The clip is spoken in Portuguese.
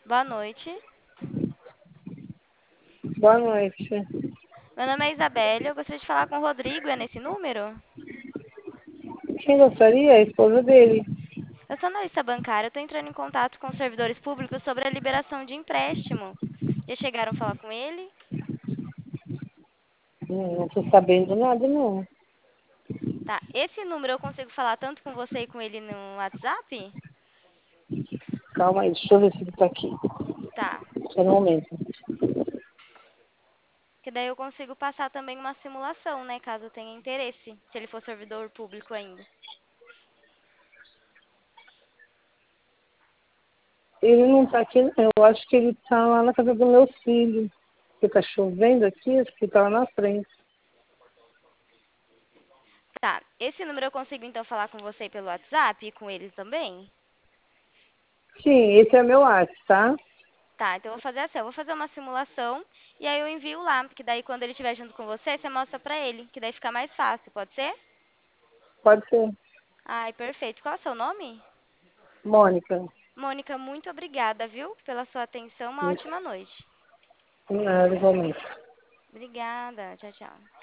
Boa noite. Boa noite. Meu nome é Isabelle, eu gostaria de falar com o Rodrigo, é nesse número? Quem gostaria? A esposa dele. Eu sou analista bancária, eu estou entrando em contato com os servidores públicos sobre a liberação de empréstimo. Já chegaram a falar com ele? Não tô sabendo nada, não. Tá, esse número eu consigo falar tanto com você e com ele no WhatsApp? Calma aí, deixa eu ver se ele tá aqui. Tá, Só um momento. que daí eu consigo passar também uma simulação, né, caso tenha interesse, se ele for servidor público ainda. Ele não tá aqui, não. Eu acho que ele tá lá na casa do meu filho. Porque tá chovendo aqui, acho que tá lá na frente. Tá, esse número eu consigo então falar com você pelo WhatsApp e com ele também? Sim, esse é meu WhatsApp, tá? Tá, então eu vou fazer assim, eu vou fazer uma simulação e aí eu envio lá, que daí quando ele estiver junto com você, você mostra pra ele, que daí fica mais fácil, pode ser? Pode ser. Ai, perfeito. Qual é o seu nome? Mônica. Mônica, muito obrigada, viu, pela sua atenção. Uma ótima noite. Nada, igualmente. Obrigada. Tchau, tchau.